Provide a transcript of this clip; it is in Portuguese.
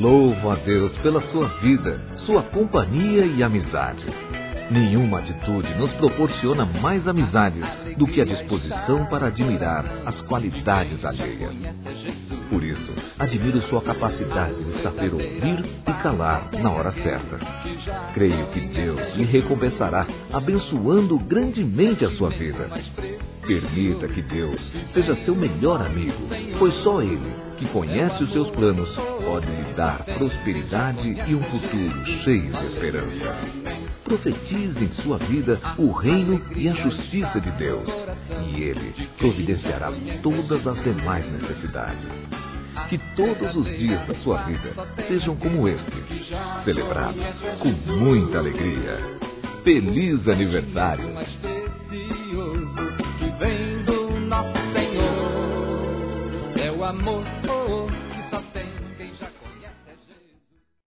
Louvo a Deus pela sua vida, sua companhia e amizade. Nenhuma atitude nos proporciona mais amizades do que a disposição para admirar as qualidades alheias. Por isso, admiro sua capacidade de saber ouvir e calar na hora certa. Creio que Deus lhe recompensará, abençoando grandemente a sua vida. Permita que Deus seja seu melhor amigo, pois só Ele, que conhece os seus planos, pode lhe dar prosperidade e um futuro cheio de esperança. Profetize em sua vida o reino e a justiça de Deus, e Ele providenciará todas as demais necessidades. Que todos os dias da sua vida sejam como este, celebrados com muita alegria. Feliz aniversário! Que vem do nosso Senhor é o amor.